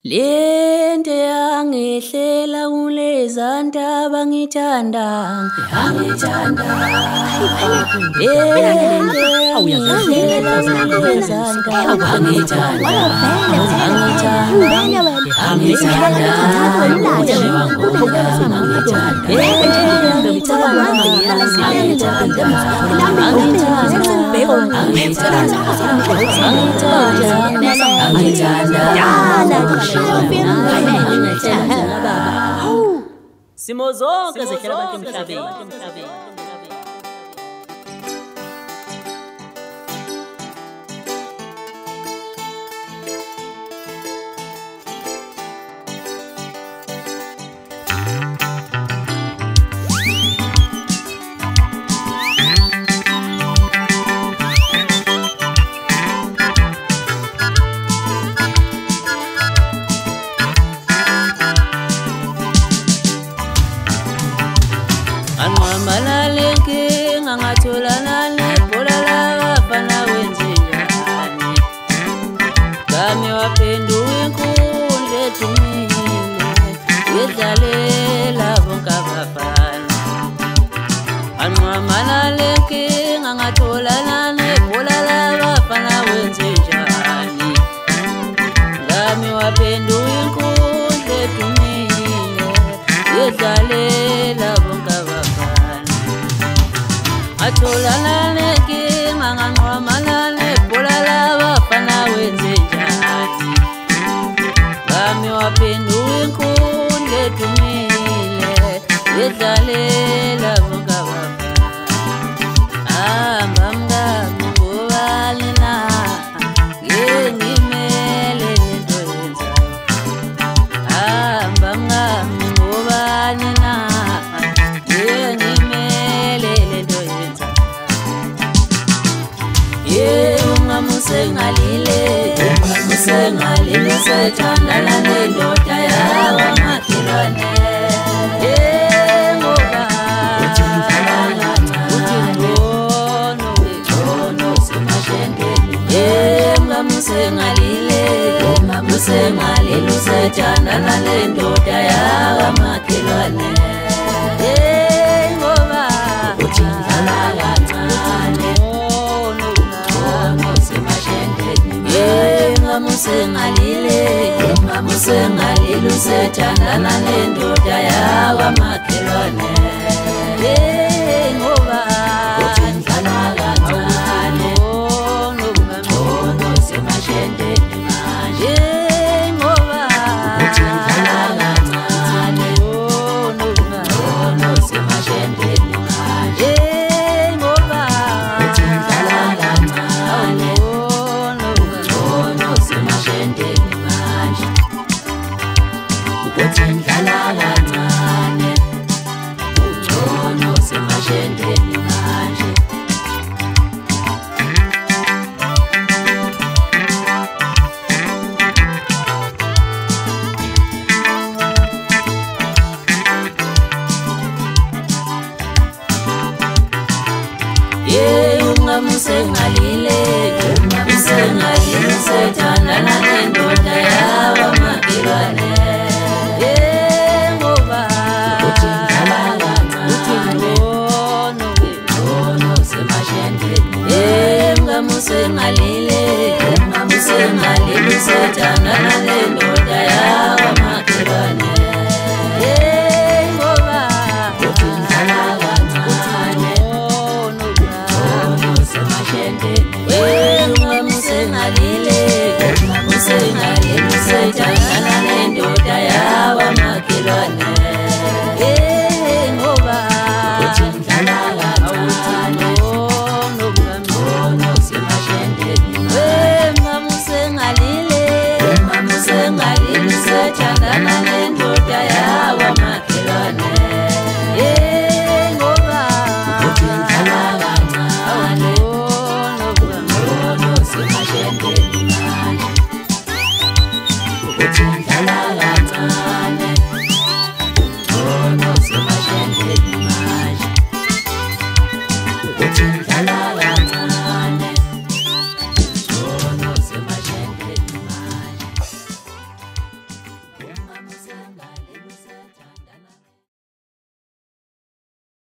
Lento yangehlela kulezanta bangithanda angithanda Simo zonke zehlela abantu emhlabeni. Anqamalaleke ngangatholana nebhola labafana wenzenjani Kami waphenduka inkundla edumile Yedlalela bonke abafana Anqamalaleke ngangatholana nebhola labafana wenzenjani Kami waphenduka inkundla edumile Yedlalela bonke abafana Atholana nenkinga nganqwamana nebhola labafana wenzenjani Kami waphenduka inkundla edumile Yedlalela bonke abafana Hamba mngami ngobani na Ngimele lento yenzayo Hamba mngami ngobani na Ungamusengalile sethandana nendoda yakwamakhelwane ngoba uthi ngcono semashendeni ungamusengalile sethandana nendoda yakwamakhelwane ngoba uthi Ungamusengalile sethandana nendoda yakwamakhelwane ngoba uthi ngidlala kancane ngcono semashendeni manje ngoba uthi ngidlala kancane ngcono semashendeni manje ngoba uthi ngidlala kancane semashendeni manje ukuthi ngidlala kancane ungcono semashendeni manje Ungamusengalile sethandana nendoda yakwamakhelwane ngoba uthi ngidlala kancane ngcono semashendeni Ungamusengalile sethandana nendoda yakwamakhelwane ngoba uthi ngidlala kancane ngcono semashendeni Ungamusengalile sethandana nendoda yakwamakhelwane ngoba uthi ngidlala kancane ngcono semashendeni Ungamusengalile sethandana nendoda yakwamakhelwane ngoba uthi ngidlala kancane semashendeni manje ukuthi ngidlala